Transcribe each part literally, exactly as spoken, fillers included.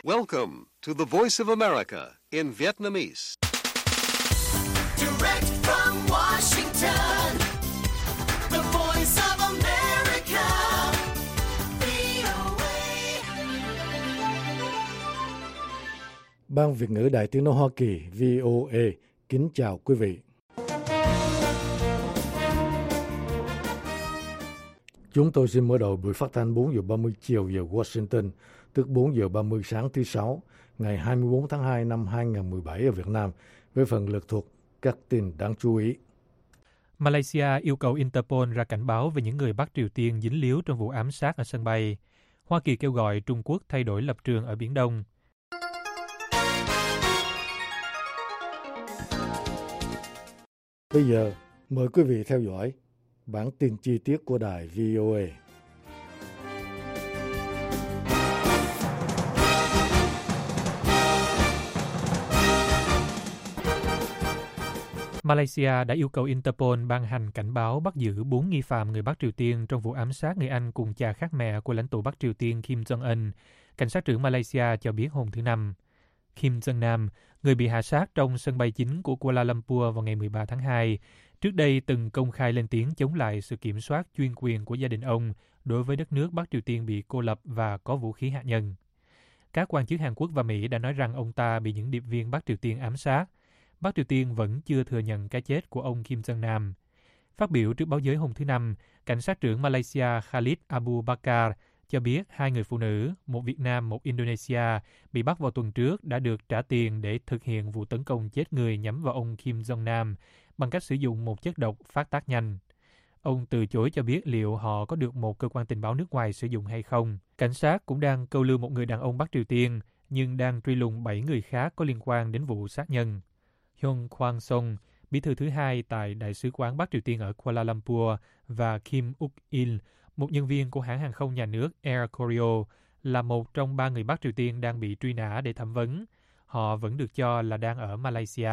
Welcome to the Voice of America in Vietnamese. Direct from Washington, the Voice of America, vê o a. Ban Việt ngữ Đài Tiếng nói Hoa Kỳ vê o a kính chào quý vị. Chúng tôi xin mở đầu buổi phát thanh bốn giờ ba mươi chiều giờ Washington, tức bốn giờ ba mươi sáng thứ Sáu, ngày hai mươi tư tháng hai năm hai nghìn không trăm mười bảy ở Việt Nam, với phần lược thuộc các tin đáng chú ý. Malaysia yêu cầu Interpol ra cảnh báo về những người Bắc Triều Tiên dính líu trong vụ ám sát ở sân bay. Hoa Kỳ kêu gọi Trung Quốc thay đổi lập trường ở Biển Đông. Bây giờ, mời quý vị theo dõi bản tin chi tiết của đài vê o a. Malaysia đã yêu cầu Interpol ban hành cảnh báo bắt giữ bốn nghi phạm người Bắc Triều Tiên trong vụ ám sát người anh cùng cha khác mẹ của lãnh tụ Bắc Triều Tiên Kim Jong-un. Cảnh sát trưởng Malaysia cho biết hôm thứ Năm. Kim Jong-nam, người bị hạ sát trong sân bay chính của Kuala Lumpur vào ngày mười ba tháng hai, trước đây từng công khai lên tiếng chống lại sự kiểm soát chuyên quyền của gia đình ông đối với đất nước Bắc Triều Tiên bị cô lập và có vũ khí hạt nhân. Các quan chức Hàn Quốc và Mỹ đã nói rằng ông ta bị những điệp viên Bắc Triều Tiên ám sát. Bắc Triều Tiên vẫn chưa thừa nhận cái chết của ông Kim Jong-nam. Phát biểu trước báo giới hôm thứ Năm, cảnh sát trưởng Malaysia Khalid Abu Bakar cho biết hai người phụ nữ, một Việt Nam, một Indonesia, bị bắt vào tuần trước đã được trả tiền để thực hiện vụ tấn công chết người nhắm vào ông Kim Jong-nam bằng cách sử dụng một chất độc phát tác nhanh. Ông từ chối cho biết liệu họ có được một cơ quan tình báo nước ngoài sử dụng hay không. Cảnh sát cũng đang câu lưu một người đàn ông Bắc Triều Tiên, nhưng đang truy lùng bảy người khác có liên quan đến vụ sát nhân. Hyun Kwang Song, bí thư thứ hai tại Đại sứ quán Bắc Triều Tiên ở Kuala Lumpur, và Kim Uk-il, một nhân viên của hãng hàng không nhà nước Air Koryo, là một trong ba người Bắc Triều Tiên đang bị truy nã để thẩm vấn. Họ vẫn được cho là đang ở Malaysia.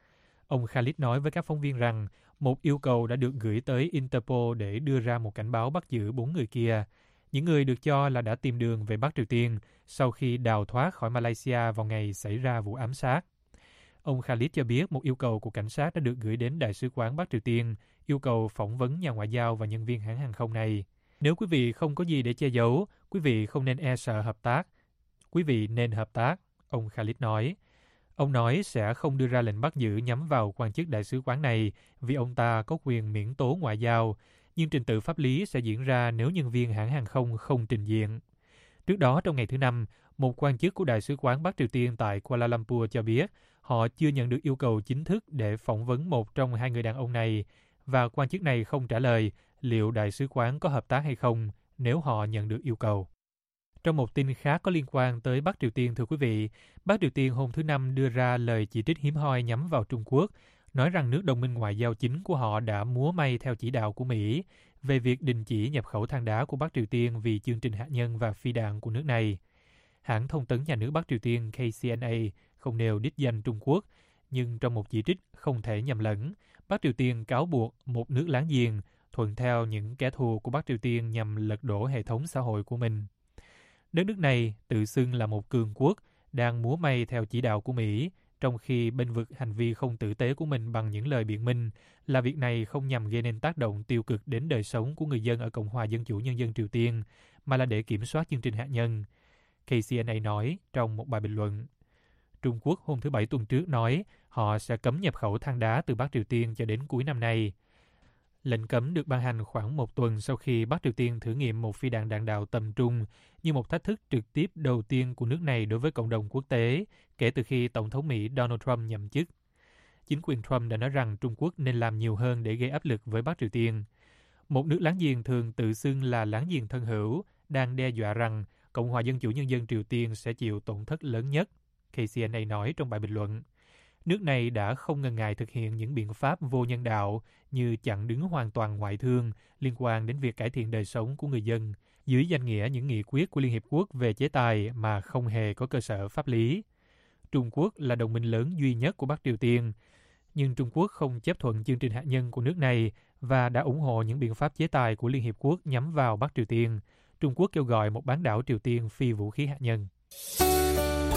Ông Khalid nói với các phóng viên rằng một yêu cầu đã được gửi tới Interpol để đưa ra một cảnh báo bắt giữ bốn người kia, những người được cho là đã tìm đường về Bắc Triều Tiên sau khi đào thoát khỏi Malaysia vào ngày xảy ra vụ ám sát. Ông Khalid cho biết một yêu cầu của cảnh sát đã được gửi đến Đại sứ quán Bắc Triều Tiên, yêu cầu phỏng vấn nhà ngoại giao và nhân viên hãng hàng không này. Nếu quý vị không có gì để che giấu, quý vị không nên e sợ hợp tác. Quý vị nên hợp tác, ông Khalid nói. Ông nói sẽ không đưa ra lệnh bắt giữ nhắm vào quan chức đại sứ quán này vì ông ta có quyền miễn tố ngoại giao, nhưng trình tự pháp lý sẽ diễn ra nếu nhân viên hãng hàng không không trình diện. Trước đó, trong ngày thứ Năm, một quan chức của Đại sứ quán Bắc Triều Tiên tại Kuala Lumpur cho biết họ chưa nhận được yêu cầu chính thức để phỏng vấn một trong hai người đàn ông này, và quan chức này không trả lời liệu Đại sứ quán có hợp tác hay không nếu họ nhận được yêu cầu. Trong một tin khác có liên quan tới Bắc Triều Tiên, thưa quý vị, Bắc Triều Tiên hôm thứ Năm đưa ra lời chỉ trích hiếm hoi nhắm vào Trung Quốc, nói rằng nước đồng minh ngoại giao chính của họ đã múa may theo chỉ đạo của Mỹ về việc đình chỉ nhập khẩu than đá của Bắc Triều Tiên vì chương trình hạt nhân và phi đạn của nước này. Hãng thông tấn nhà nước Bắc Triều Tiên K C N A không nêu đích danh Trung Quốc, nhưng trong một chỉ trích không thể nhầm lẫn, Bắc Triều Tiên cáo buộc một nước láng giềng thuận theo những kẻ thù của Bắc Triều Tiên nhằm lật đổ hệ thống xã hội của mình. Đất nước này tự xưng là một cường quốc đang múa may theo chỉ đạo của Mỹ, trong khi bênh vực hành vi không tử tế của mình bằng những lời biện minh là việc này không nhằm gây nên tác động tiêu cực đến đời sống của người dân ở Cộng hòa Dân chủ Nhân dân Triều Tiên, mà là để kiểm soát chương trình hạt nhân. K C N A nói trong một bài bình luận. Trung Quốc hôm thứ Bảy tuần trước nói họ sẽ cấm nhập khẩu than đá từ Bắc Triều Tiên cho đến cuối năm nay. Lệnh cấm được ban hành khoảng một tuần sau khi Bắc Triều Tiên thử nghiệm một phi đạn đạn đạo tầm trung như một thách thức trực tiếp đầu tiên của nước này đối với cộng đồng quốc tế kể từ khi Tổng thống Mỹ Donald Trump nhậm chức. Chính quyền Trump đã nói rằng Trung Quốc nên làm nhiều hơn để gây áp lực với Bắc Triều Tiên. Một nước láng giềng thường tự xưng là láng giềng thân hữu đang đe dọa rằng Cộng hòa Dân chủ Nhân dân Triều Tiên sẽ chịu tổn thất lớn nhất, K C N A nói trong bài bình luận. Nước này đã không ngần ngại thực hiện những biện pháp vô nhân đạo như chặn đứng hoàn toàn ngoại thương liên quan đến việc cải thiện đời sống của người dân dưới danh nghĩa những nghị quyết của Liên Hiệp Quốc về chế tài mà không hề có cơ sở pháp lý. Trung Quốc là đồng minh lớn duy nhất của Bắc Triều Tiên, nhưng Trung Quốc không chấp thuận chương trình hạt nhân của nước này và đã ủng hộ những biện pháp chế tài của Liên Hiệp Quốc nhắm vào Bắc Triều Tiên. Trung Quốc kêu gọi một bán đảo Triều Tiên phi vũ khí hạt nhân.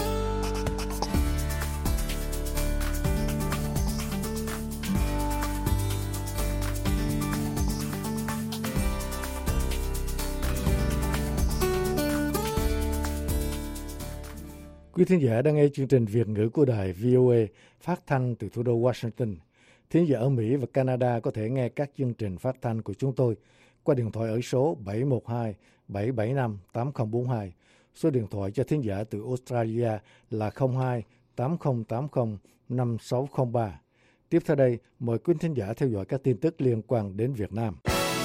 Quý thính giả đang nghe chương trình Việt ngữ của đài vê o a phát thanh từ thủ đô Washington. Thính giả ở Mỹ và Canada có thể nghe các chương trình phát thanh của chúng tôi qua điện thoại ở số bảy một hai bảy bảy năm tám không bốn hai. Số điện thoại cho thính giả từ Australia là không hai tám không tám không năm sáu không ba. Tiếp theo đây, mời quý thính giả theo dõi các tin tức liên quan đến Việt Nam.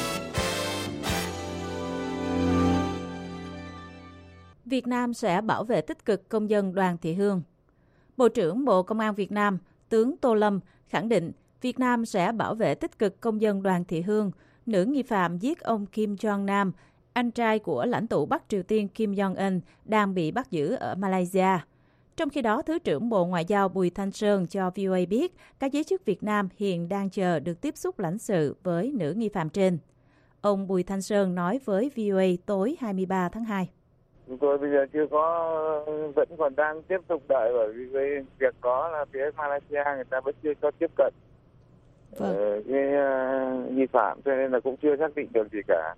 Việt Nam sẽ bảo vệ tích cực công dân Đoàn Thị Hương. Bộ trưởng Bộ Công an Việt Nam, tướng Tô Lâm khẳng định Việt Nam sẽ bảo vệ tích cực công dân Đoàn Thị Hương, nữ nghi phạm giết ông Kim Jong Nam, anh trai của lãnh tụ Bắc Triều Tiên Kim Jong-un đang bị bắt giữ ở Malaysia. Trong khi đó, Thứ trưởng Bộ Ngoại giao Bùi Thanh Sơn cho vê o a biết các giới chức Việt Nam hiện đang chờ được tiếp xúc lãnh sự với nữ nghi phạm trên. Ông Bùi Thanh Sơn nói với vê o a tối hai mươi ba tháng hai. Chúng tôi bây giờ chưa có, vẫn còn đang tiếp tục đợi, bởi vì cái việc có là phía Malaysia người ta vẫn chưa có tiếp cận vâng. uh, cái uh, nghi phạm, cho nên là cũng chưa xác định được gì cả.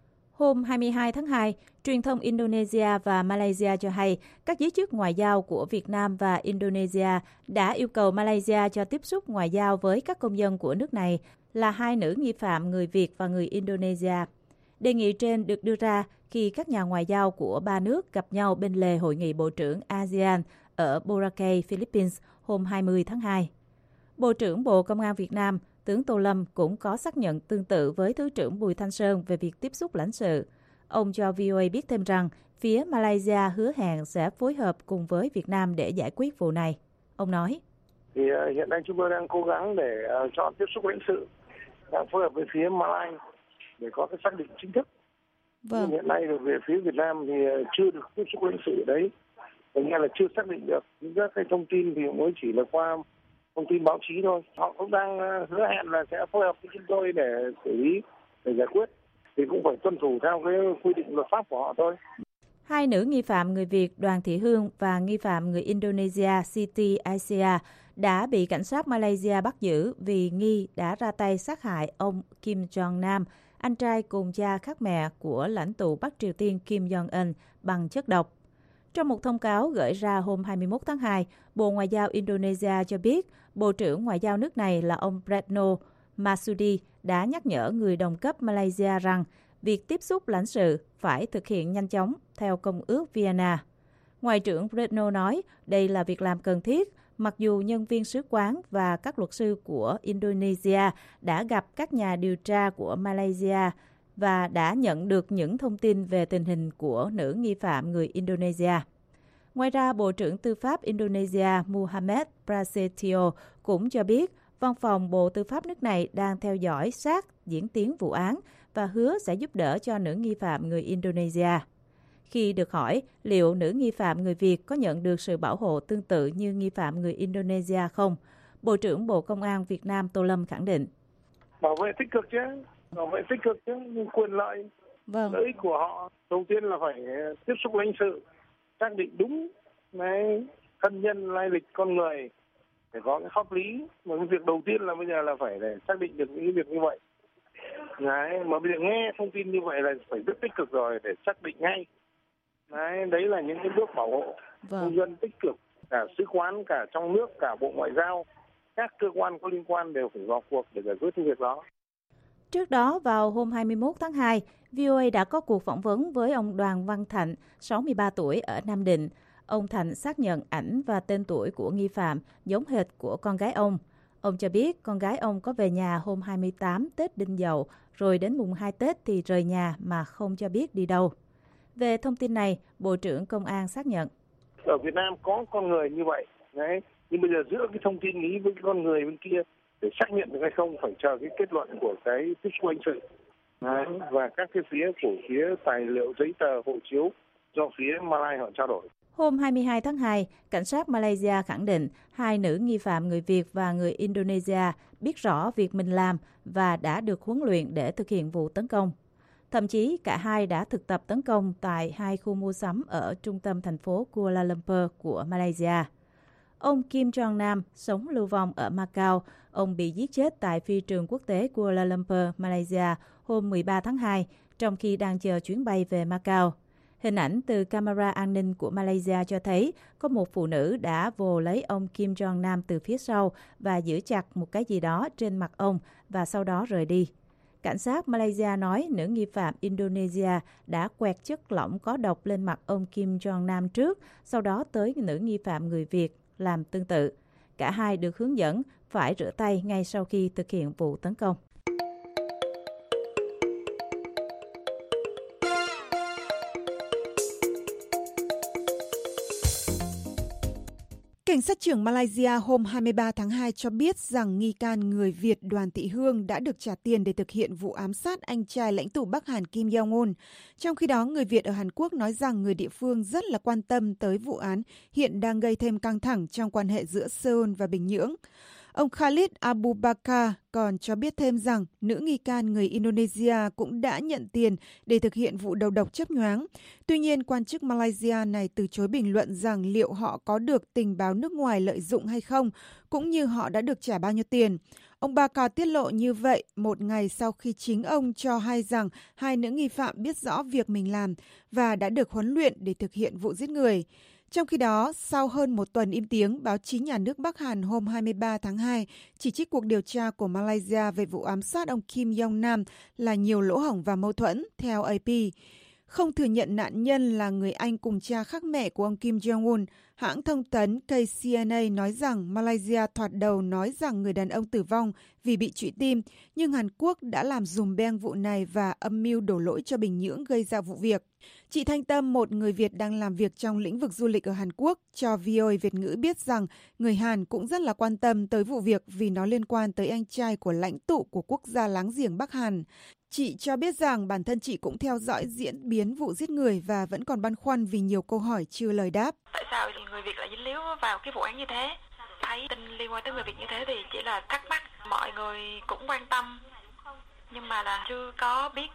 Hôm hai mươi hai tháng hai, truyền thông Indonesia và Malaysia cho hay các giới chức ngoại giao của Việt Nam và Indonesia đã yêu cầu Malaysia cho tiếp xúc ngoại giao với các công dân của nước này là hai nữ nghi phạm người Việt và người Indonesia. Đề nghị trên được đưa ra khi các nhà ngoại giao của ba nước gặp nhau bên lề Hội nghị Bộ trưởng a sê an ở Boracay, Philippines hôm hai mươi tháng hai. Bộ trưởng Bộ Công an Việt Nam, tướng Tô Lâm cũng có xác nhận tương tự với Thứ trưởng Bùi Thanh Sơn về việc tiếp xúc lãnh sự. Ông cho vê o a biết thêm rằng phía Malaysia hứa hẹn sẽ phối hợp cùng với Việt Nam để giải quyết vụ này. Ông nói, thì uh, hiện nay chúng tôi đang cố gắng để uh, chọn tiếp xúc lãnh sự, đang phối hợp với phía Malaysia để có cái xác định chính thức. Vâng. Hiện nay về phía Việt Nam thì chưa được tiếp xúc lãnh sự đấy, thành ra là chưa xác định được. Những các cái thông tin thì mới chỉ là qua thông tin báo chí thôi. Họ cũng đang hứa hẹn là sẽ phối hợp với chúng tôi để xử lý, để giải quyết. Thì cũng phải tuân thủ theo cái quy định luật pháp của họ thôi. Hai nữ nghi phạm người Việt Đoàn Thị Hương và nghi phạm người Indonesia Siti Aisyah đã bị cảnh sát Malaysia bắt giữ vì nghi đã ra tay sát hại ông Kim Jong Nam, anh trai cùng cha khác mẹ của lãnh tụ Bắc Triều Tiên Kim Jong-un bằng chất độc. Trong một thông cáo gửi ra hôm hai mươi mốt tháng hai, Bộ Ngoại giao Indonesia cho biết Bộ trưởng Ngoại giao nước này là ông Retno Marsudi đã nhắc nhở người đồng cấp Malaysia rằng việc tiếp xúc lãnh sự phải thực hiện nhanh chóng theo Công ước Vienna. Ngoại trưởng Retno nói đây là việc làm cần thiết, mặc dù nhân viên sứ quán và các luật sư của Indonesia đã gặp các nhà điều tra của Malaysia và đã nhận được những thông tin về tình hình của nữ nghi phạm người Indonesia. Ngoài ra, Bộ trưởng Tư pháp Indonesia Muhammad Prasetyo cũng cho biết Văn phòng Bộ Tư pháp nước này đang theo dõi sát diễn tiến vụ án và hứa sẽ giúp đỡ cho nữ nghi phạm người Indonesia. Khi được hỏi liệu nữ nghi phạm người Việt có nhận được sự bảo hộ tương tự như nghi phạm người Indonesia không, Bộ trưởng Bộ Công an Việt Nam Tô Lâm khẳng định. Bảo vệ tích cực chứ, bảo vệ tích cực chứ, nhưng quyền lợi, vâng. lợi ích của họ đầu tiên là phải tiếp xúc lãnh sự, xác định đúng cái thân nhân lai lịch con người, để có cái pháp lý. Mà cái việc đầu tiên là bây giờ là phải để xác định được những việc như vậy. Đấy, mà bây giờ nghe thông tin như vậy là phải rất tích cực rồi để xác định ngay. Đấy, đấy là những cái bước bảo hộ vâng. công dân tích cực, cả sứ quán, cả trong nước, cả Bộ Ngoại giao, các cơ quan có liên quan đều phải vào cuộc để giải quyết việc đó. Trước đó, vào hôm hai mươi mốt tháng hai, vê o a đã có cuộc phỏng vấn với ông Đoàn Văn Thạnh, sáu mươi ba tuổi ở Nam Định. Ông Thạnh xác nhận ảnh và tên tuổi của nghi phạm giống hệt của con gái ông. Ông cho biết con gái ông có về nhà hôm hai mươi tám Tết Đinh Dậu, rồi đến mùng hai Tết thì rời nhà mà không cho biết đi đâu. Về thông tin này, Bộ trưởng Công an xác nhận. Ở Việt Nam có con người như vậy, đấy. Nhưng bây giờ giữa cái thông tin ý với cái con người bên kia để xác nhận được hay không phải chờ cái kết luận của cái tiếp xúc lãnh sự. Đấy. Và các cái phía của phía tài liệu giấy tờ hộ chiếu do phía Malaysia họ trao đổi. Hôm hai mươi hai tháng hai, cảnh sát Malaysia khẳng định hai nữ nghi phạm người Việt và người Indonesia biết rõ việc mình làm và đã được huấn luyện để thực hiện vụ tấn công. Thậm chí cả hai đã thực tập tấn công tại hai khu mua sắm ở trung tâm thành phố Kuala Lumpur của Malaysia. Ông Kim Jong Nam sống lưu vong ở Macau. Ông bị giết chết tại phi trường quốc tế Kuala Lumpur, Malaysia hôm mười ba tháng hai, trong khi đang chờ chuyến bay về Macau. Hình ảnh từ camera an ninh của Malaysia cho thấy có một phụ nữ đã vồ lấy ông Kim Jong Nam từ phía sau và giữ chặt một cái gì đó trên mặt ông và sau đó rời đi. Cảnh sát Malaysia nói nữ nghi phạm Indonesia đã quẹt chất lỏng có độc lên mặt ông Kim Jong Nam trước, sau đó tới nữ nghi phạm người Việt làm tương tự. Cả hai được hướng dẫn phải rửa tay ngay sau khi thực hiện vụ tấn công. Cảnh sát trưởng Malaysia hôm hai mươi ba tháng hai cho biết rằng nghi can người Việt Đoàn Thị Hương đã được trả tiền để thực hiện vụ ám sát anh trai lãnh tụ Bắc Hàn Kim Jong-un. Trong khi đó, người Việt ở Hàn Quốc nói rằng người địa phương rất là quan tâm tới vụ án hiện đang gây thêm căng thẳng trong quan hệ giữa Seoul và Bình Nhưỡng. Ông Khalid Abubakar còn cho biết thêm rằng nữ nghi can người Indonesia cũng đã nhận tiền để thực hiện vụ đầu độc chớp nhoáng. Tuy nhiên, quan chức Malaysia này từ chối bình luận rằng liệu họ có được tình báo nước ngoài lợi dụng hay không, cũng như họ đã được trả bao nhiêu tiền. Ông Bakar tiết lộ như vậy một ngày sau khi chính ông cho hay rằng hai nữ nghi phạm biết rõ việc mình làm và đã được huấn luyện để thực hiện vụ giết người. Trong khi đó, sau hơn một tuần im tiếng, báo chí nhà nước Bắc Hàn hôm hai mươi ba tháng hai chỉ trích cuộc điều tra của Malaysia về vụ ám sát ông Kim Jong Nam là nhiều lỗ hổng và mâu thuẫn, theo a pê. Không thừa nhận nạn nhân là người anh cùng cha khác mẹ của ông Kim Jong-un, hãng thông tấn K C N A nói rằng Malaysia thoạt đầu nói rằng người đàn ông tử vong vì bị trụy tim, nhưng Hàn Quốc đã làm dùm beng vụ này và âm mưu đổ lỗi cho Bình Nhưỡng gây ra vụ việc. Chị Thanh Tâm, một người Việt đang làm việc trong lĩnh vực du lịch ở Hàn Quốc, cho vê o a Việt ngữ biết rằng người Hàn cũng rất là quan tâm tới vụ việc vì nó liên quan tới anh trai của lãnh tụ của quốc gia láng giềng Bắc Hàn. Chị cho biết rằng bản thân chị cũng theo dõi diễn biến vụ giết người và vẫn còn băn khoăn vì nhiều câu hỏi chưa lời đáp. Tại sao người Việt lại dính líu vào cái vụ án như thế? Thấy tin liên quan tới người Việt như thế thì chỉ là thắc mắc. Mọi người cũng quan tâm, nhưng mà là chưa có biết,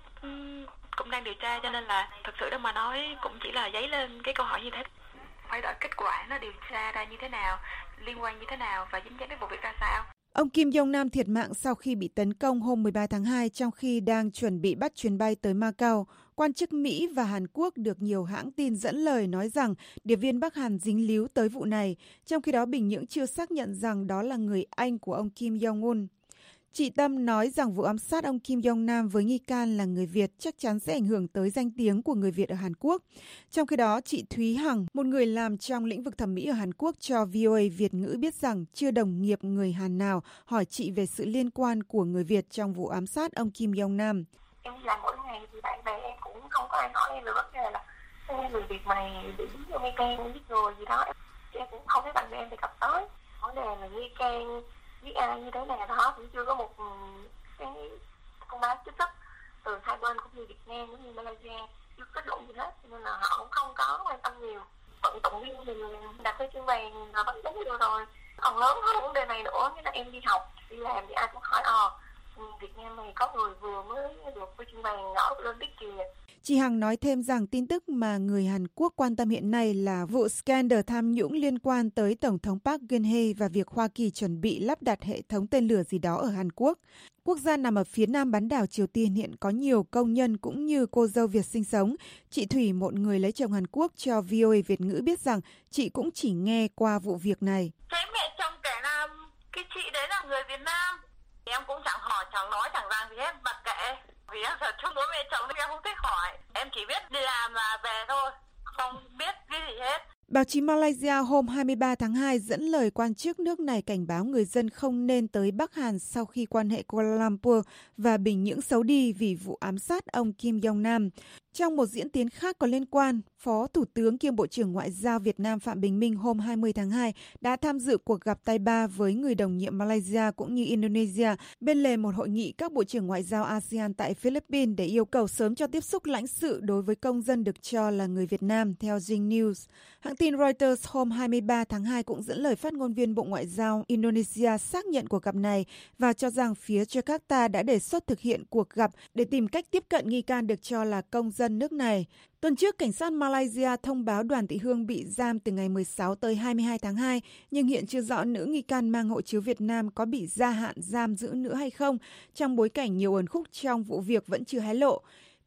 cũng đang điều tra, cho nên là thực sự đó mà nói cũng chỉ là dấy lên cái câu hỏi như thế. Phải đợi kết quả nó điều tra ra như thế nào, liên quan như thế nào và dính dáng đến vụ việc ra sao. Ông Kim Jong Nam thiệt mạng sau khi bị tấn công hôm mười ba tháng hai trong khi đang chuẩn bị bắt chuyến bay tới Macau. Quan chức Mỹ và Hàn Quốc được nhiều hãng tin dẫn lời nói rằng điệp viên Bắc Hàn dính líu tới vụ này, trong khi đó Bình Nhưỡng chưa xác nhận rằng đó là người anh của ông Kim Jong-un. Chị Tâm nói rằng vụ ám sát ông Kim Jong Nam với nghi can là người Việt chắc chắn sẽ ảnh hưởng tới danh tiếng của người Việt ở Hàn Quốc. Trong khi đó, chị Thúy Hằng, một người làm trong lĩnh vực thẩm mỹ ở Hàn Quốc, cho vê o a Việt ngữ biết rằng chưa đồng nghiệp người Hàn nào hỏi chị về sự liên quan của người Việt trong vụ ám sát ông Kim Jong Nam. Em làm mỗi ngày thì bạn bè em cũng không có ai hỏi em về vấn đề là người Việt mày bị nghi can giết người gì đó. Em cũng không thấy bạn bè em đề cập tới vấn đề là nghi can giết ai như thế này đó, cũng chưa có một cái thông báo chính thức từ hai bên cũng như Việt Nam cũng như Malaysia chưa kết luận gì hết, nên là họ cũng không có quan tâm nhiều. Vận động viên mình đặt cái chuyến vàng là bắt đúng được rồi. Còn lớn hơn vấn đề này nữa, như là em đi học đi làm thì ai cũng hỏi ờ Việt Nam này có người vừa mới được cái chuyến vàng nhỏ lên biết kìa. Chị Hằng nói thêm rằng tin tức mà người Hàn Quốc quan tâm hiện nay là vụ scandal tham nhũng liên quan tới Tổng thống Park Geun-hye và việc Hoa Kỳ chuẩn bị lắp đặt hệ thống tên lửa gì đó ở Hàn Quốc. Quốc gia nằm ở phía nam bán đảo Triều Tiên hiện có nhiều công nhân cũng như cô dâu Việt sinh sống. Chị Thủy, một người lấy chồng Hàn Quốc, cho vê o a Việt ngữ biết rằng chị cũng chỉ nghe qua vụ việc này. Thế mẹ chồng kể là cái chị đấy là người Việt Nam. Em cũng chẳng hỏi, chẳng nói, chẳng rằng gì hết, mặc kệ. Vì em thật chung với mẹ chồng nên em không thích hỏi. Em chỉ biết đi làm và về thôi, không biết cái gì hết. Báo chí Malaysia hôm hai mươi ba tháng hai dẫn lời quan chức nước này cảnh báo người dân không nên tới Bắc Hàn sau khi quan hệ Kuala Lumpur và Bình Nhưỡng xấu đi vì vụ ám sát ông Kim Jong Nam. Trong một diễn tiến khác có liên quan, Phó Thủ tướng kiêm Bộ trưởng Ngoại giao Việt Nam Phạm Bình Minh hôm hai mươi tháng hai đã tham dự cuộc gặp tay ba với người đồng nhiệm Malaysia cũng như Indonesia bên lề một hội nghị các Bộ trưởng Ngoại giao a sê an tại Philippines để yêu cầu sớm cho tiếp xúc lãnh sự đối với công dân được cho là người Việt Nam, theo Zing News. Hãng tin Reuters hôm hai mươi ba tháng hai cũng dẫn lời phát ngôn viên Bộ Ngoại giao Indonesia xác nhận cuộc gặp này và cho rằng phía Jakarta đã đề xuất thực hiện cuộc gặp để tìm cách tiếp cận nghi can được cho là công dân nước này. Tuần trước, cảnh sát Malaysia thông báo Đoàn Thị Hương bị giam từ ngày mười sáu tới hai mươi hai tháng hai, nhưng hiện chưa rõ nữ nghi can mang hộ chiếu Việt Nam có bị gia hạn giam giữ nữa hay không, trong bối cảnh nhiều uẩn khúc trong vụ việc vẫn chưa hé lộ.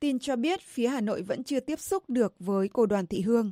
Tin cho biết phía Hà Nội vẫn chưa tiếp xúc được với cô Đoàn Thị Hương.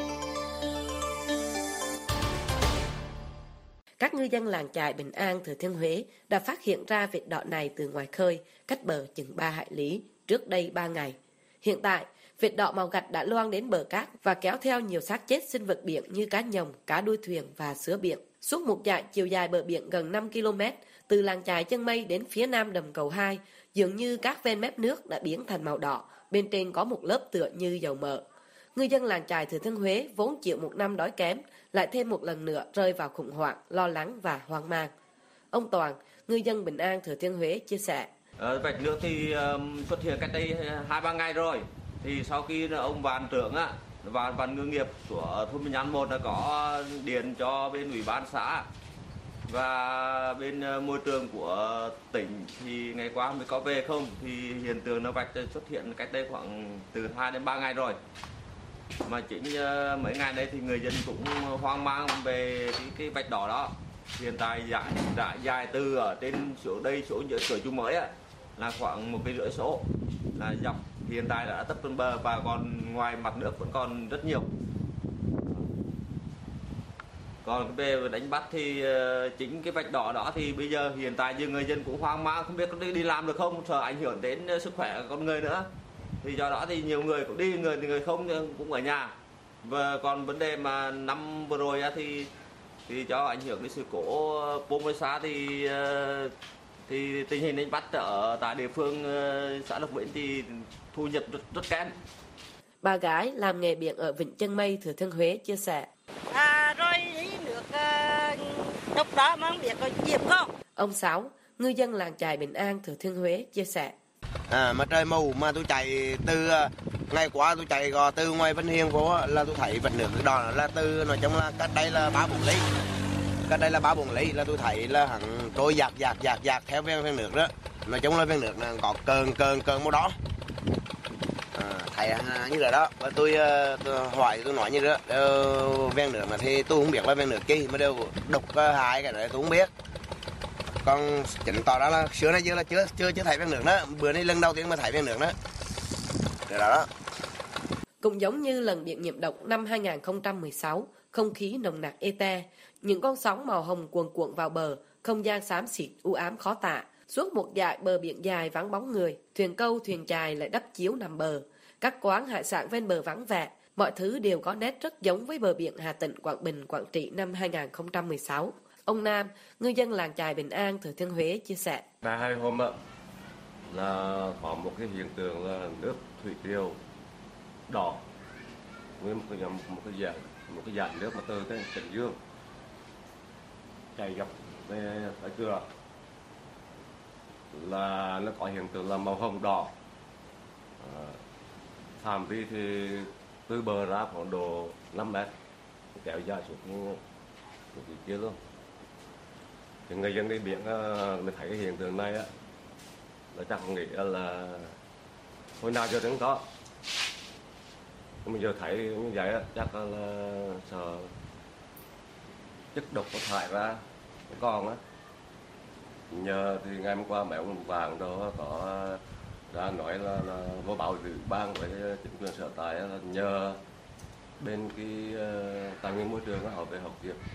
Các ngư dân làng chài Bình An, Thừa Thiên Huế đã phát hiện ra vệt đỏ này từ ngoài khơi, cách bờ chừng ba hải lý, trước đây ba ngày. Hiện tại, vệt đỏ màu gạch đã loang đến bờ cát và kéo theo nhiều xác chết sinh vật biển như cá nhồng, cá đuôi thuyền và sứa biển. Suốt một dải chiều dài bờ biển gần năm ki lô mét, từ làng chài Chân Mây đến phía nam đầm Cầu hai, dường như các ven mép nước đã biến thành màu đỏ, bên trên có một lớp tựa như dầu mỡ. Ngư dân làng chài Thừa Thiên Huế vốn chịu một năm đói kém, lại thêm một lần nữa rơi vào khủng hoảng, lo lắng và hoang mang. Ông Toàn, ngư dân Bình An, Thừa Thiên Huế chia sẻ. Ờ, vạch nước thì um, xuất hiện cách đây hai ba ngày rồi. Thì sau khi ông Vạn trưởng á, và Vạn ngư nghiệp của thôn Bình An một đã có điện cho bên ủy ban xã và bên môi trường của tỉnh thì ngày qua mới có về không, thì hiện tượng nó vạch xuất hiện cách đây khoảng từ hai đến ba ngày rồi. Mà chính uh, mấy ngày đây thì người dân cũng hoang mang về cái, cái vạch đỏ đó. Hiện tại dài, dài, dài từ ở trên chỗ đây, chỗ cửa Chú Mới á, là khoảng một cây rưỡi số là dọc. Hiện tại đã tấp trên bờ và còn ngoài mặt nước vẫn còn rất nhiều. Còn về đánh bắt thì uh, chính cái vạch đỏ đó thì bây giờ hiện tại giờ người dân cũng hoang mang, không biết có đi làm được không, sợ ảnh hưởng đến sức khỏe của con người nữa. Thì do đó thì nhiều người cũng đi, người thì người không cũng ở nhà. Và còn vấn đề mà năm vừa rồi thì thì cho ảnh hưởng đến sự cố Pomesa thì thì tình hình đánh bắt ở tại địa phương xã Lộc Vĩnh thì thu nhập rất, rất kém. Bà gái làm nghề biển ở Vịnh Chân Mây, Thừa Thiên Huế chia sẻ. À, rồi nước uh, độc đó mà không biết có dịp không? Ông Sáu, ngư dân làng chài Bình An, Thừa Thiên Huế chia sẻ. À, mà trời mù mà tôi chạy từ ngày qua tôi chạy gò từ ngoài Vân Hiền phố là tôi thấy vật nước đỏ là từ nói chung là cách đây là ba bốn lý, cách đây là ba bốn lý là tôi thấy là hẳn trôi dạt dạt dạt dạt theo ven ven nước đó, nói chung là ven nước là có cơn cơn cơn màu đỏ, à, thấy như vậy đó. Và tôi, tôi hỏi tôi nói như đó uh, ven nước là thì tôi không biết là ven nước chi mà đều đục uh, hai cái đấy tôi không biết. Còn chứng tỏ đó là xưa nay giờ là chưa chưa chưa thấy ven nước đó, bữa nay lần đầu tiên mà thấy ven nước đó. Đó đó. Cũng giống như lần biển nhiễm độc năm hai nghìn không trăm mười sáu, không khí nồng nặc ete, những con sóng màu hồng cuồn cuộn vào bờ, không gian xám xịt u ám khó tả. Suốt một dải bờ biển dài vắng bóng người, thuyền câu thuyền chài lại đắp chiếu nằm bờ, các quán hải sản ven bờ vắng vẻ, mọi thứ đều có nét rất giống với bờ biển Hà Tĩnh, Quảng Bình, Quảng Trị năm hai nghìn không trăm mười sáu. Ông Nam, ngư dân làng chài Bình An, Thừa Thiên Huế chia sẻ. Tại hai hôm ạ, là có một cái hiện tượng là nước thủy triều đỏ, với một cái một cái dạng một cái dạng nước mà từ cái Trần Dương chảy dọc về tới cửa là nó có hiện tượng là màu hồng đỏ. À, phạm vi thì từ bờ ra khoảng độ năm mét, kéo dài xuống cái kia luôn. Thì người dân đi biển mình thấy cái hiện tượng này á, là chắc nghĩ là hồi nào giờ cũng có. Bây giờ thấy như vậy á, chắc là sợ chất độc có thải ra còn á. Nhờ thì ngày hôm qua mấy ông vàng đó có ra nói là, là vô báo dự ban với chính quyền sở tại là nhờ bên cái uh, tài nguyên môi trường họ về học việc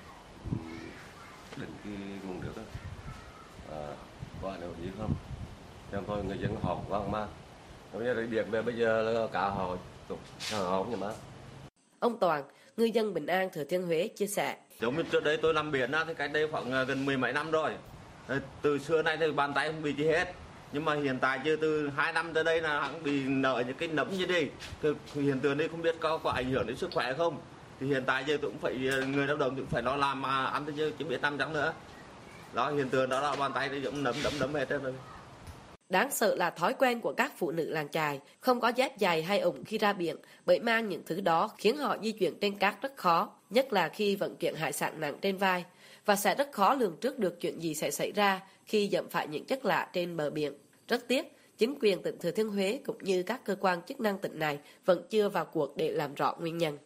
định cái nguồn nước đó à, có ảnh hưởng gì không? Cho nên thôi người dân học vang mang. Bây giờ điện về bây giờ là cả họ tục họ không mà. Ông Toàn, ngư dân Bình An, Thừa Thiên Huế chia sẻ. Giống như trước đây tôi làm biển á, thì cách đây khoảng gần mười mấy năm rồi. Từ xưa nay thì bàn tay không bị gì hết. Nhưng mà hiện tại chưa từ hai năm tới đây là hắn bị nợ những cái nấm như đi. Hiện tượng đây không biết có có ảnh hưởng đến sức khỏe không? Thì hiện tại giờ tôi cũng phải người lao động cũng phải lo làm mà ăn tới giờ chỉ biết năm trắng nữa. Đó hiện tượng đó là bàn tay nó giống nấm đấm đấm hết rồi. Đáng sợ là thói quen của các phụ nữ làng chài không có dép giày hay ủng khi ra biển, bởi mang những thứ đó khiến họ di chuyển trên cát rất khó, nhất là khi vận chuyển hải sản nặng trên vai, và sẽ rất khó lường trước được chuyện gì sẽ xảy ra khi dẫm phải những chất lạ trên bờ biển. Rất tiếc, chính quyền tỉnh Thừa Thiên Huế cũng như các cơ quan chức năng tỉnh này vẫn chưa vào cuộc để làm rõ nguyên nhân.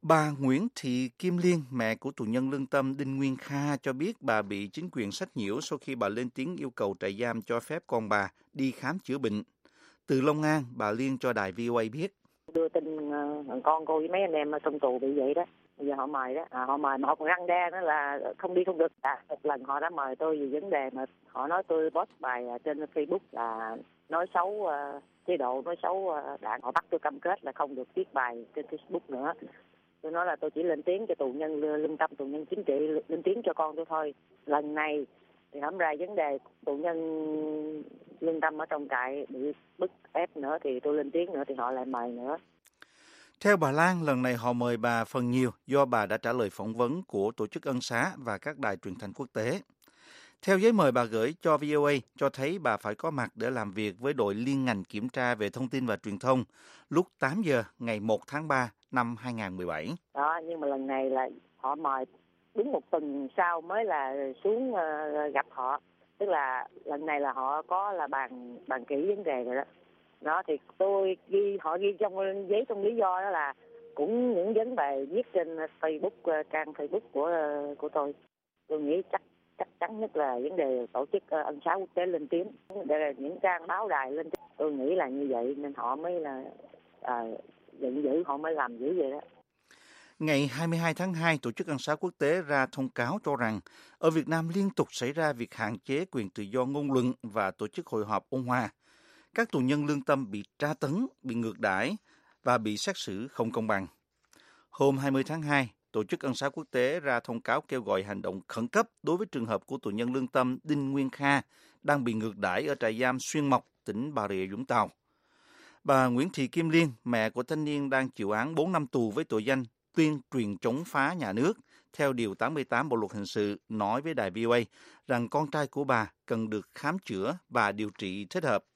Bà Nguyễn Thị Kim Liên, mẹ của tù nhân lương tâm Đinh Nguyên Kha cho biết bà bị chính quyền sách nhiễu sau khi bà lên tiếng yêu cầu trại giam cho phép con bà đi khám chữa bệnh. Từ Long An, bà Liên cho đài vê o a biết. Đưa tin uh, con cô với mấy anh em ở trong tù bị vậy đó. Bây giờ họ mời đó, à, họ mời mà họ còn răn đe nữa là không đi không được. À, một lần họ đã mời tôi về vấn đề mà họ nói tôi post bài trên Facebook là nói xấu uh, chế độ, nói xấu uh, đảng. Họ bắt tôi cam kết là không được viết bài trên Facebook nữa. Tôi nói là tôi chỉ lên tiếng cho tù nhân lương tâm, tù nhân chính trị, lên tiếng cho con tôi thôi. Lần này thì không ra vấn đề tù nhân lương tâm ở trong trại bị bức ép nữa thì tôi lên tiếng nữa thì họ lại mời nữa. Theo bà Lan, lần này họ mời bà phần nhiều do bà đã trả lời phỏng vấn của Tổ chức Ân xá và các đài truyền thanh quốc tế. Theo giấy mời bà gửi cho vê o a cho thấy bà phải có mặt để làm việc với đội liên ngành kiểm tra về thông tin và truyền thông lúc tám giờ ngày một tháng ba năm hai nghìn không trăm mười bảy. Đó, nhưng mà lần này là họ mời đúng một tuần sau mới là xuống uh, gặp họ. Tức là lần này là họ có là bàn bàn kỹ vấn đề rồi đó. Đó thì tôi ghi họ ghi trong giấy trong lý do đó là cũng những vấn đề viết trên Facebook, trang Facebook của của tôi. Tôi nghĩ chắc chắc chắn nhất là vấn đề tổ chức ân xá quốc tế lên tiếng, đây là những trang báo đài lên tiếng. Tôi nghĩ là như vậy nên họ mới là à, giận dữ, họ mới làm dữ vậy đó. Ngày hai mươi hai tháng hai, Tổ chức Ân xá quốc tế ra thông cáo cho rằng ở Việt Nam liên tục xảy ra việc hạn chế quyền tự do ngôn luận và tổ chức hội họp ôn hòa. Các tù nhân lương tâm bị tra tấn, bị ngược đãi và bị xét xử không công bằng. Hôm hai mươi tháng hai, Tổ chức Ân xá quốc tế ra thông cáo kêu gọi hành động khẩn cấp đối với trường hợp của tù nhân lương tâm Đinh Nguyên Kha đang bị ngược đãi ở trại giam Xuyên Mộc, tỉnh Bà Rịa Vũng Tàu. Bà Nguyễn Thị Kim Liên, mẹ của thanh niên đang chịu án bốn năm tù với tội danh tuyên truyền chống phá nhà nước, theo Điều tám mươi tám Bộ Luật Hình sự, nói với đài vê o a rằng con trai của bà cần được khám chữa và điều trị thích hợp.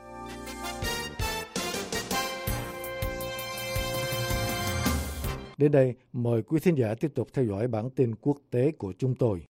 Đến đây, mời quý thính giả tiếp tục theo dõi bản tin quốc tế của chúng tôi.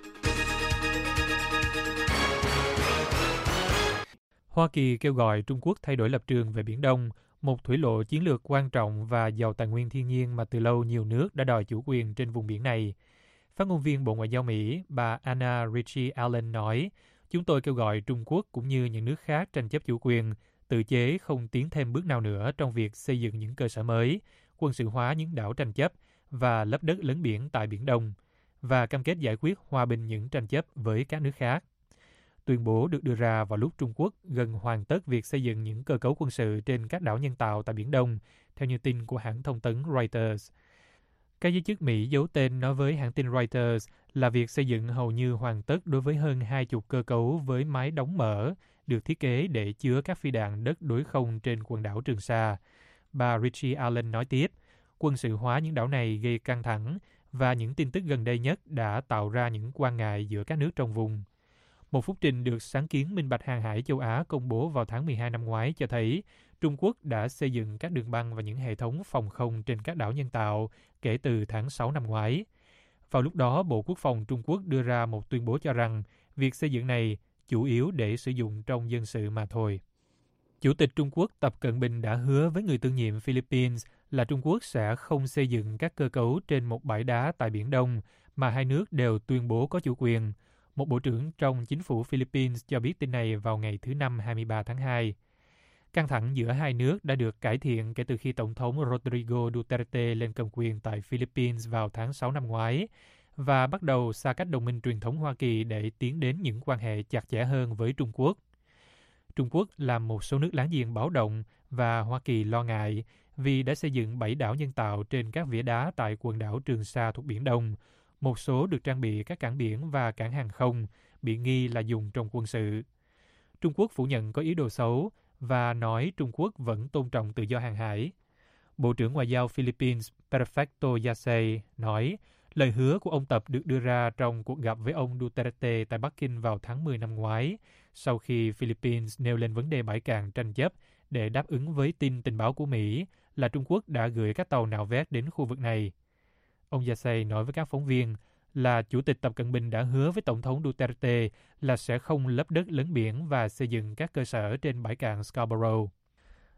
Hoa Kỳ kêu gọi Trung Quốc thay đổi lập trường về Biển Đông, một thủy lộ chiến lược quan trọng và giàu tài nguyên thiên nhiên mà từ lâu nhiều nước đã đòi chủ quyền trên vùng biển này. Phát ngôn viên Bộ Ngoại giao Mỹ, bà Anna Ritchie Allen nói, chúng tôi kêu gọi Trung Quốc cũng như những nước khác tranh chấp chủ quyền, tự chế không tiến thêm bước nào nữa trong việc xây dựng những cơ sở mới, quân sự hóa những đảo tranh chấp và lấp đất lấn biển tại Biển Đông, và cam kết giải quyết hòa bình những tranh chấp với các nước khác. Tuyên bố được đưa ra vào lúc Trung Quốc gần hoàn tất việc xây dựng những cơ cấu quân sự trên các đảo nhân tạo tại Biển Đông, theo như tin của hãng thông tấn Reuters. Các giới chức Mỹ giấu tên nói với hãng tin Reuters là việc xây dựng hầu như hoàn tất đối với hơn hai chục cơ cấu với mái đóng mở, được thiết kế để chứa các phi đạn đất đối không trên quần đảo Trường Sa. Bà Ritchie Allen nói tiếp, quân sự hóa những đảo này gây căng thẳng và những tin tức gần đây nhất đã tạo ra những quan ngại giữa các nước trong vùng. Một phúc trình được sáng kiến Minh bạch Hàng hải châu Á công bố vào tháng mười hai năm ngoái cho thấy Trung Quốc đã xây dựng các đường băng và những hệ thống phòng không trên các đảo nhân tạo kể từ tháng sáu năm ngoái. Vào lúc đó, Bộ Quốc phòng Trung Quốc đưa ra một tuyên bố cho rằng việc xây dựng này chủ yếu để sử dụng trong dân sự mà thôi. Chủ tịch Trung Quốc Tập Cận Bình đã hứa với người tương nhiệm Philippines là Trung Quốc sẽ không xây dựng các cơ cấu trên một bãi đá tại Biển Đông mà hai nước đều tuyên bố có chủ quyền. Một bộ trưởng trong chính phủ Philippines cho biết tin này vào ngày thứ Năm hai mươi ba tháng hai. Căng thẳng giữa hai nước đã được cải thiện kể từ khi Tổng thống Rodrigo Duterte lên cầm quyền tại Philippines vào tháng sáu năm ngoái và bắt đầu xa cách đồng minh truyền thống Hoa Kỳ để tiến đến những quan hệ chặt chẽ hơn với Trung Quốc. Trung Quốc làm một số nước láng giềng báo động và Hoa Kỳ lo ngại vì đã xây dựng bảy đảo nhân tạo trên các vỉa đá tại quần đảo Trường Sa thuộc Biển Đông. Một số được trang bị các cảng biển và cảng hàng không, bị nghi là dùng trong quân sự. Trung Quốc phủ nhận có ý đồ xấu và nói Trung Quốc vẫn tôn trọng tự do hàng hải. Bộ trưởng Ngoại giao Philippines Perfecto Yasay nói lời hứa của ông Tập được đưa ra trong cuộc gặp với ông Duterte tại Bắc Kinh vào tháng mười năm ngoái, sau khi Philippines nêu lên vấn đề bãi cạn tranh chấp để đáp ứng với tin tình báo của Mỹ là Trung Quốc đã gửi các tàu nạo vét đến khu vực này. Ông Yasay nói với các phóng viên là Chủ tịch Tập Cận Bình đã hứa với Tổng thống Duterte là sẽ không lấp đất lấn biển và xây dựng các cơ sở trên bãi cạn Scarborough.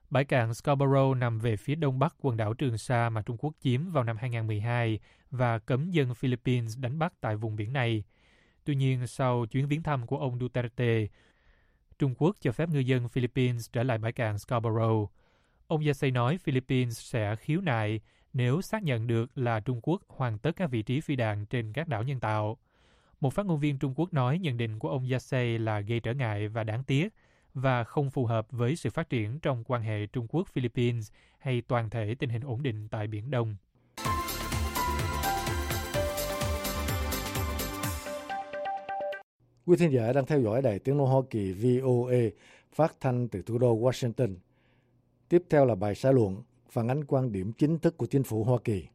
Bãi cạn Scarborough nằm về phía đông bắc quần đảo Trường Sa mà Trung Quốc chiếm vào năm hai không một hai và cấm dân Philippines đánh bắt tại vùng biển này. Tuy nhiên, sau chuyến viếng thăm của ông Duterte, Trung Quốc cho phép ngư dân Philippines trở lại bãi cạn Scarborough. Ông Yasay nói Philippines sẽ khiếu nại nếu xác nhận được là Trung Quốc hoàn tất các vị trí phi đạn trên các đảo nhân tạo. Một phát ngôn viên Trung Quốc nói nhận định của ông Yasay là gây trở ngại và đáng tiếc và không phù hợp với sự phát triển trong quan hệ Trung Quốc-Philippines hay toàn thể tình hình ổn định tại Biển Đông. Quý thính giả đang theo dõi Đài Tiếng nói Hoa Kỳ vê o a phát thanh từ thủ đô Washington. Tiếp theo là bài xã luận phản ánh quan điểm chính thức của chính phủ Hoa Kỳ.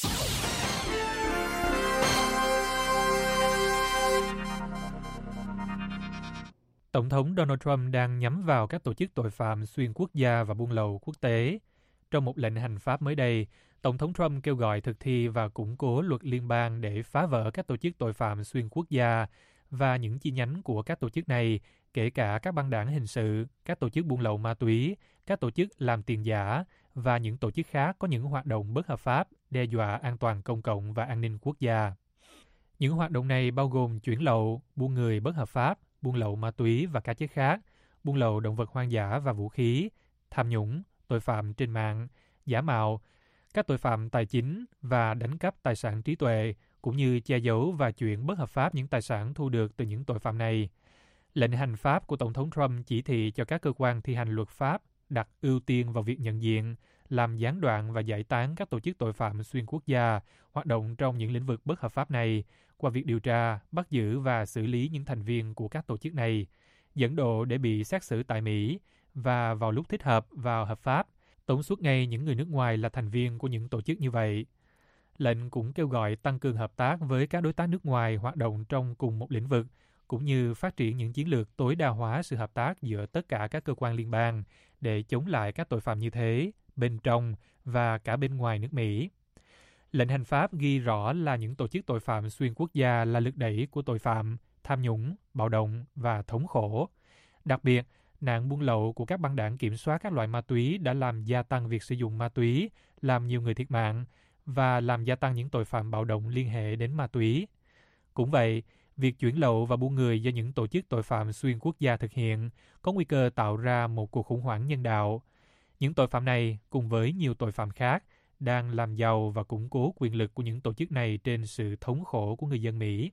Tổng thống Donald Trump đang nhắm vào các tổ chức tội phạm xuyên quốc gia và buôn lậu quốc tế. Trong một lệnh hành pháp mới đây, Tổng thống Trump kêu gọi thực thi và củng cố luật liên bang để phá vỡ các tổ chức tội phạm xuyên quốc gia và những chi nhánh của các tổ chức này, kể cả các băng đảng hình sự, các tổ chức buôn lậu ma túy, các tổ chức làm tiền giả và những tổ chức khác có những hoạt động bất hợp pháp, đe dọa an toàn công cộng và an ninh quốc gia. Những hoạt động này bao gồm chuyển lậu, buôn người bất hợp pháp, buôn lậu ma túy và các chất khác, buôn lậu động vật hoang dã và vũ khí, tham nhũng, tội phạm trên mạng, giả mạo, các tội phạm tài chính và đánh cắp tài sản trí tuệ, cũng như che giấu và chuyển bất hợp pháp những tài sản thu được từ những tội phạm này. Lệnh hành pháp của Tổng thống Trump chỉ thị cho các cơ quan thi hành luật pháp đặt ưu tiên vào việc nhận diện, làm gián đoạn và giải tán các tổ chức tội phạm xuyên quốc gia hoạt động trong những lĩnh vực bất hợp pháp này qua việc điều tra, bắt giữ và xử lý những thành viên của các tổ chức này, dẫn độ để bị xét xử tại Mỹ và vào lúc thích hợp vào hợp pháp, tống xuất ngay những người nước ngoài là thành viên của những tổ chức như vậy. Lệnh cũng kêu gọi tăng cường hợp tác với các đối tác nước ngoài hoạt động trong cùng một lĩnh vực, cũng như phát triển những chiến lược tối đa hóa sự hợp tác giữa tất cả các cơ quan liên bang để chống lại các tội phạm như thế, bên trong và cả bên ngoài nước Mỹ. Lệnh hành pháp ghi rõ là những tổ chức tội phạm xuyên quốc gia là lực đẩy của tội phạm, tham nhũng, bạo động và thống khổ. Đặc biệt, nạn buôn lậu của các băng đảng kiểm soát các loại ma túy đã làm gia tăng việc sử dụng ma túy, làm nhiều người thiệt mạng và làm gia tăng những tội phạm bạo động liên hệ đến ma túy. Cũng vậy, việc chuyển lậu và buôn người do những tổ chức tội phạm xuyên quốc gia thực hiện có nguy cơ tạo ra một cuộc khủng hoảng nhân đạo. Những tội phạm này, cùng với nhiều tội phạm khác, đang làm giàu và củng cố quyền lực của những tổ chức này trên sự thống khổ của người dân Mỹ.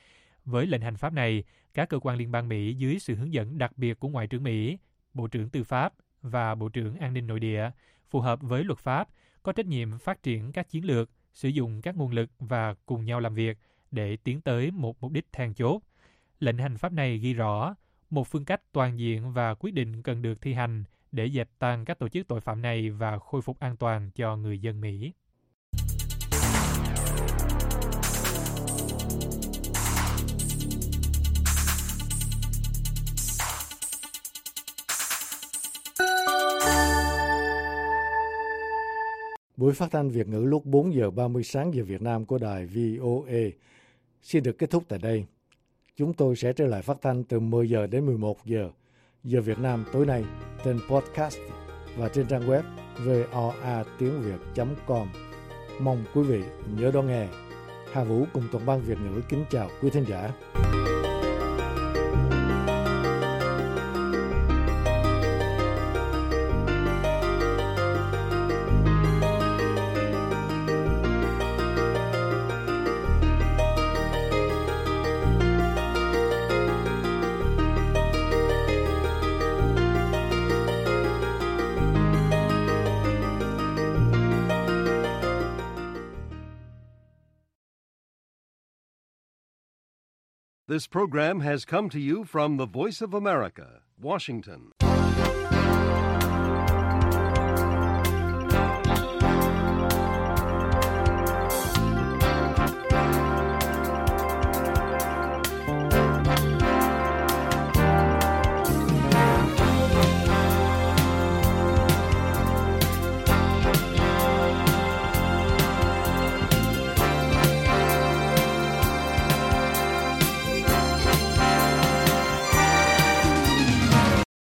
Với lệnh hành pháp này, các cơ quan liên bang Mỹ dưới sự hướng dẫn đặc biệt của Ngoại trưởng Mỹ, Bộ trưởng Tư pháp và Bộ trưởng An ninh Nội địa, phù hợp với luật pháp, có trách nhiệm phát triển các chiến lược, sử dụng các nguồn lực và cùng nhau làm việc để tiến tới một mục đích then chốt. Lệnh hành pháp này ghi rõ một phương cách toàn diện và quyết định cần được thi hành để dẹp tan các tổ chức tội phạm này và khôi phục an toàn cho người dân Mỹ. Buổi phát thanh Việt ngữ lúc bốn giờ ba mươi sáng giờ Việt Nam của đài vê o a xin được kết thúc tại đây. Chúng tôi sẽ trở lại phát thanh từ mười giờ đến mười một giờ giờ Việt Nam tối nay trên podcast và trên trang web vê o a tiếng việt chấm com. Mong quý vị nhớ đón nghe. Hà Vũ cùng toàn ban Việt ngữ kính chào quý thính giả. This program has come to you from the Voice of America, Washington.